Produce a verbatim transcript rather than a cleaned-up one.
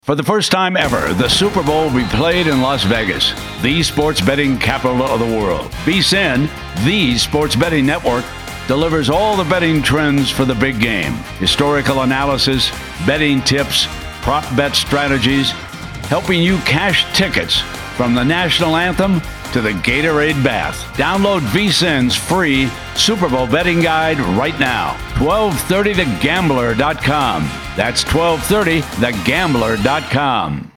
For the first time ever, the Super Bowl will be played in Las Vegas, the sports betting capital of the world. VSiN, the sports betting network, delivers all the betting trends for the big game. Historical analysis, betting tips, prop bet strategies, helping you cash tickets from the national anthem to the Gatorade bath. Download VSiN's free Super Bowl betting guide right now. twelve thirty the gambler dot com. That's twelve thirty the gambler dot com.